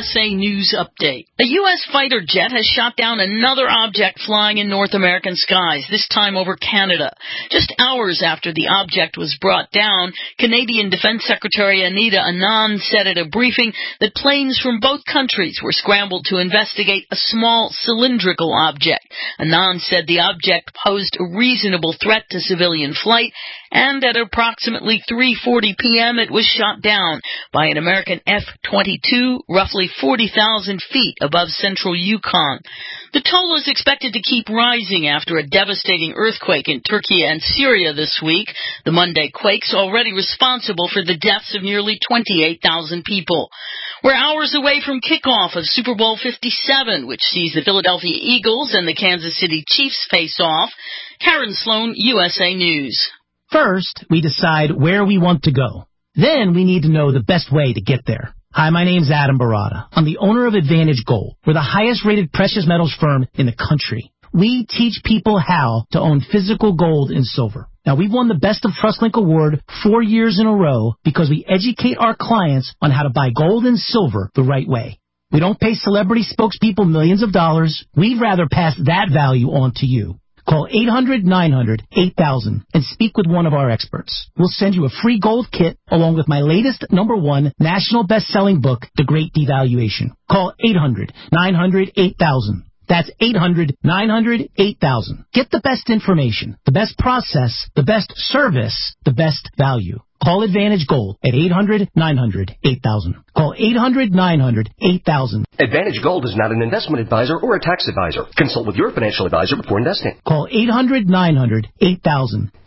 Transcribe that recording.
USA News Update. A U.S. fighter jet has shot down another object flying in North American skies, this time over Canada. Just hours after the object was brought down, Canadian Defense Secretary Anita Anand said at a briefing that planes from both countries were scrambled to investigate a small cylindrical object. Anand said the object posed a reasonable threat to civilian flight, and at approximately 3:40 p.m. it was shot down by an American F-22, roughly 40,000 feet above central Yukon. The toll is expected to keep rising after a devastating earthquake in Turkey and Syria this week. The Monday quake's already responsible for the deaths of nearly 28,000 people. We're hours away from kickoff of Super Bowl 57, which sees the Philadelphia Eagles and the Kansas City Chiefs face off. Karen Sloan, USA News. First, we decide where we want to go. Then we need to know the best way to get there. Hi, my name's Adam Barada. I'm the owner of Advantage Gold. We're the highest-rated precious metals firm in the country. We teach people how to own physical gold and silver. Now, we've won the Best of TrustLink Award 4 years in a row because we educate our clients on how to buy gold and silver the right way. We don't pay celebrity spokespeople millions of dollars. We'd rather pass that value on to you. Call 800-900-8000 and speak with one of our experts. We'll send you a free gold kit along with my latest #1 national best-selling book, The Great Devaluation. Call 800-900-8000. That's 800-900-8000. Get the best information, the best process, the best service, the best value. Call Advantage Gold at 800-900-8000. Call 800-900-8000. Advantage Gold is not an investment advisor or a tax advisor. Consult with your financial advisor before investing. Call 800-900-8000.